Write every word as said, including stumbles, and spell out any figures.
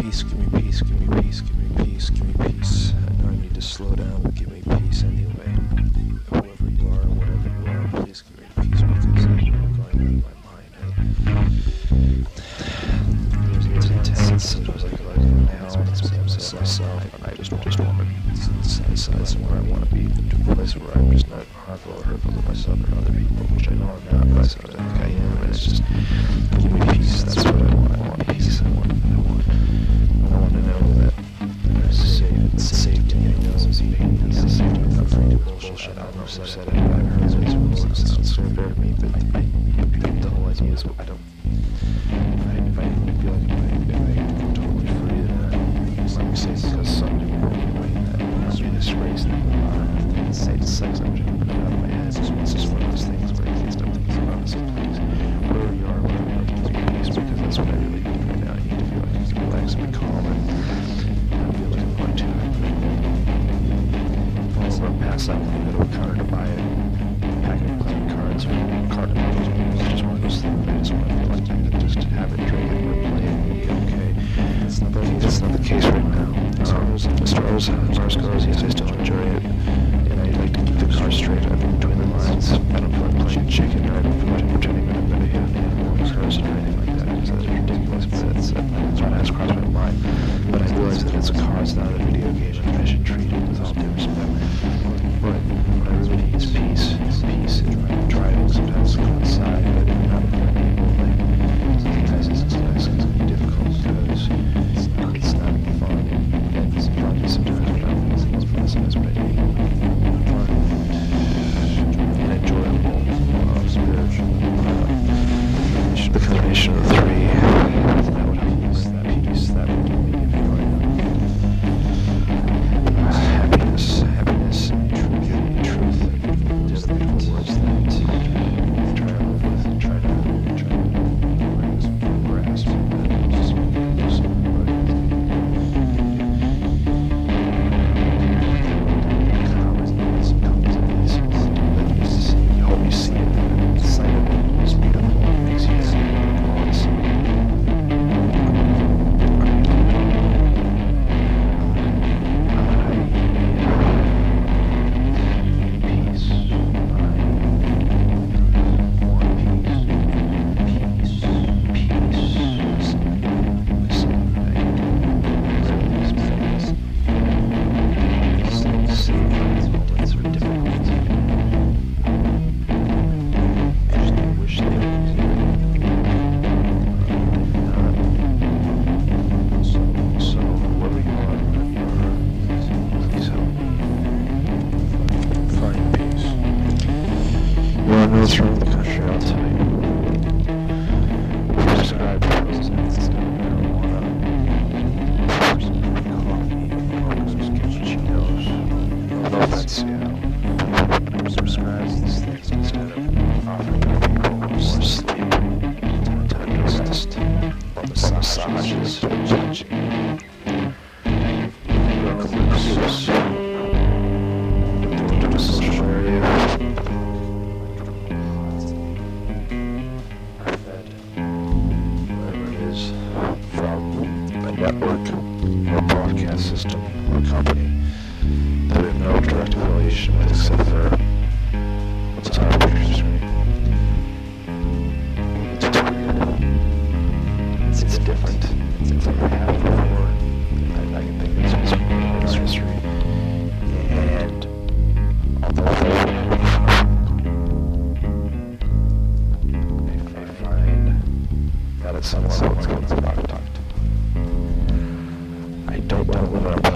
peace, give me peace, give me peace, give me peace, give me peace. I know I need to slow down, but give me peace anyway. Whoever you are, whatever you are, please give me peace because I'm going out of my mind. It was intense, it was like, like my house, myself, myself, and I just, just want to be inside somewhere I want to be, to a place where I'm just not harmful or hurtful to myself or other people, which I know I'm not, but I sometimes think I am, and it's just, give me peace, that's what I want, I want peace, I want, I want, I want to know that it's safe, it's safe to me, I know it's pain, it's safe to me, I'm free to bullshit, I don't know who said it, but I've heard it, it sounds so fair to me, but I, the whole idea is, I don't, if I, if I feel like if I, if I'm totally free, then let me say it's because somebody way that must be this race thing, and say it sucks, I'm just gonna put it out of my head, it's just one of those things where I can't stop thinking about it, so please, wherever you are, wherever you are, please be peace, because that's what I really need right now. I need to feel like I can relax and be calm, and I feel like I'm going to fall over and pass out when I go to a counter to buy a pack of playing cards or card models. It's just one of those things I just want to feel like I can just have it, drink it, or play it, and be okay. It's not the case, that's not the case right now. Um, as far as ours goes, yes, I still enjoy it, and I like to keep the cards straight. I mean, between the lines, I don't feel like playing chicken, or I don't feel like pretending that I'm going to hit an animal person or anything like that, because that's ridiculous, but that's, that's what has crossed my mind. But I realize that it's a car, it's not a video game, and I should treat it with all due respect. But what I really need is peace, peace, and driving sometimes go outside, but not with other people, like, sometimes it's, it's, it's going to be difficult, because it's not, it's not fun, and it's fun sometimes, but I don't think it's fun sometimes, but I need fun and enjoyable, uh, spiritual, uh, the combination of the three, that would help us, that peace, that would make me feel like uh, happiness, happiness, and truth, truth, just the beautiful words that I try to live with, and try to, try to grasp, and just do something about it. Some comes in these, you hope you see it, the sight of it is beautiful, it makes you happy, it's what's wrong with the country, I'll tell you. Prescribed presidents, marijuana, coffee, burgers, cappuccinos. No offense, Seattle. Prescribes these things instead of offering people more sleep, time to rest, or massages, or touching. Welcome to Cruise. To the social area. Network or broadcast system or company that we have no direct affiliation with except for what's on our picture screen. It's weird. It's, it's different. It's never happened before. I, I can think of it's in its history. And although I, I find that at some level it's going to be product. I don't want to live in a